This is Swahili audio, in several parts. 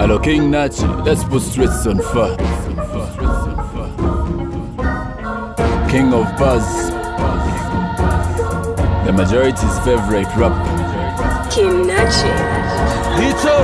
Hello King Nachi, let's put streets on fire. King of Buzz, the majority's favorite rapper. King Nachi. Hito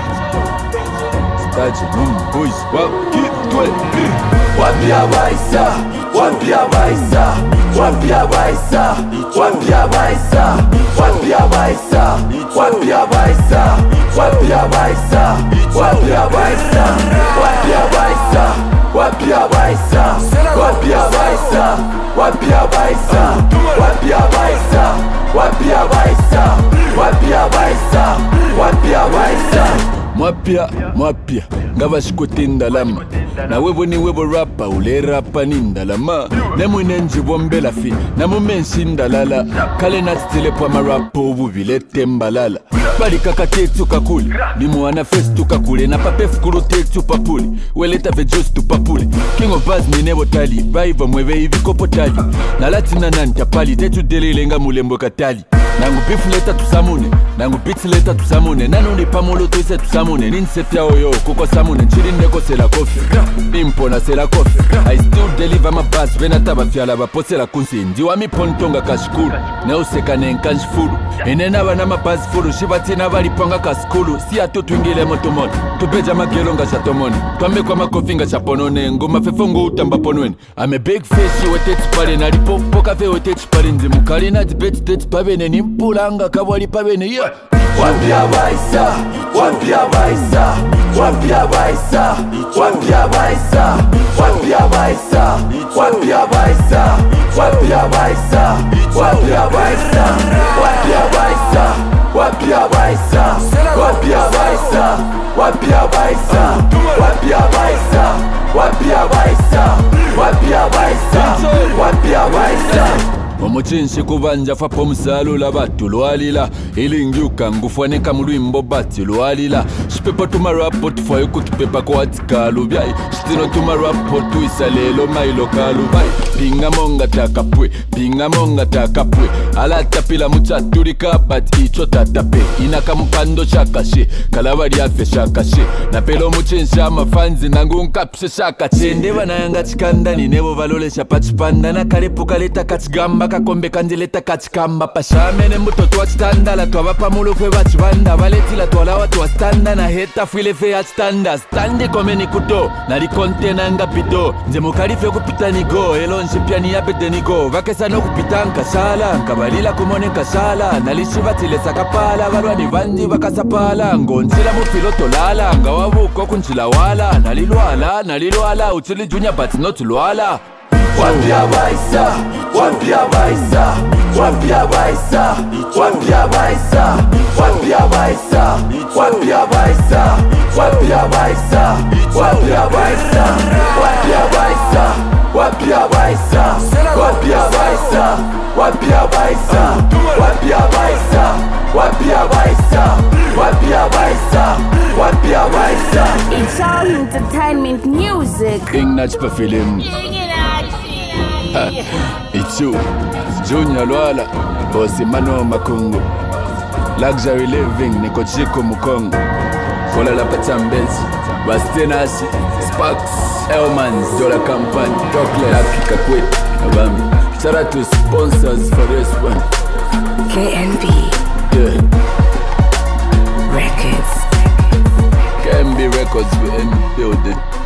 Staji, boys, keep to it. Wapia baisa, wapia baisa, wapia baisa, wapia baisa, wapia baisa, wapia baisa, wapia baisa, wapia baisa, wapia baisa, wapia baisa, wapia baisa, wapia baisa, wapia baisa, wapia baisa, wapia baisa, wapia baisa. Mwapia ngaba shikutinda lama na webo ni webo rapa ule rapa nindalama nemu nenji bombela fi namu menshinda lala kale natile kwa marapo ubuvile tembalala bali kakatetu kakuli limuana festu kakule na papef kurutetu papuli weleta vejos tu papuli King of Buzz ni nebo tali baiva mweve hivi kopo tali na latina nanta pali tetu delilenga mulembo katali nangu beef leta tusamune nangu beats leta tusamune nanuni pamolo tuise tusamune ninsefya oyo kuko samune nchirindeko sela kofi impona sela kofi I still deliver my buzz venata bafyala baposela kunsi ndiwa mipontonga kashikulu neuseka nenkanshifulu enena bana mabuzz fulu shibatina balipanga kaskulu siya tutwingile motomoni tubeja magelo nga chatomoni twame kwa makofi nga chaponone ngoma fefongo utamba ponweni I'm a big fish weteti pale nalipopo kafe weteti pale nzimukali na debate teti pabene nimpulanga kabwali pabene yeah. Wapia baisa, wapia baisa, wapia baisa, wapia baisa, wapia baisa, wapia baisa, wapia baisa, wapia baisa, wapia baisa, wapia baisa, wapia baisa, wapia baisa, wapia baisa, wapia baisa, wapia baisa, wapia baisa. Omuchinshi kubanja fa pomsalo la batu lwalila ilingyuka ngufaneka mulwimbo bati lwalila shipepa tumarapo tufayo kutupepa kwa atikalu byai shitino tumarapo tuisalelo mailo kalu bai pinga monga takapwe alata pila muchaturika but icho tatape inakamukando shakashi kalabari afe shakashi na pelo muchinshi amafanzi nangu nkapse shakashi ndeba nayanga chikandani nebo valolesha pachipanda na kalepu kaleta kachigamba kakombe kanjileta kachikamba pashamene mutoto wachitandala twabapa mulufe bachibanda baletila twala watu wastanda na heta fwilefe ya chitanda standi komeni kuto nali kontena nga pito nje mukalife kupita nigo elonshi pia ni yapete nigo vakesa no kupita nkashala nkabalila kumone nkashala nalishi batile sakapala balwani banji bakasapala ngonchila mupiloto lala ngawabuko kunchila wala nalilwala uchili junya but not lwala. Wapia baisa, wapia baisa, wapia baisa, wapia baisa, wapia baisa, wapia baisa, wapia baisa, wapia baisa, wapia baisa, wapia baisa, wapia baisa, wapia baisa, wapia baisa, wapia baisa, wapia baisa, wapia baisa. It's all entertainment music. King Nachi film. It's you, Junior Lwala, Bossy Mano Makungu. Luxury living, Niko Chiko Mukongo. Kola la Pachambezi, Bastenasi, Sparks, Elmans, Jola Company, Chocolate, Lucky Kakwet, Abami. Shout out to sponsors for this one. KNB Yeah. Records. KNB Records, we in building.